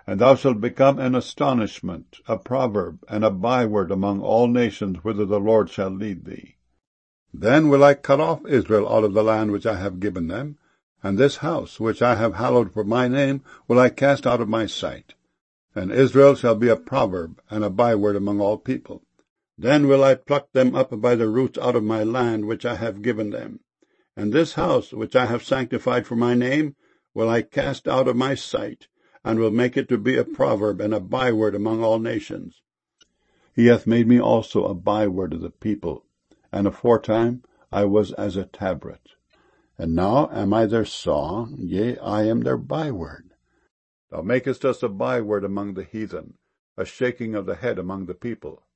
And thou shalt become an astonishment, a proverb, and a byword among all nations whither the Lord shall lead thee. Then will I cut off Israel out of the land which I have given them, and this house which I have hallowed for my name will I cast out of my sight. And Israel shall be a proverb and a byword among all people. Then will I pluck them up by the roots out of my land which I have given them. And this house which I have sanctified for my name will I cast out of my sight, and will make it to be a proverb and a byword among all nations. He hath made me also a byword of the people, and aforetime I was as a tabret. And now am I their song, yea, I am their byword. Thou makest us a byword among the heathen, a shaking of the head among the people.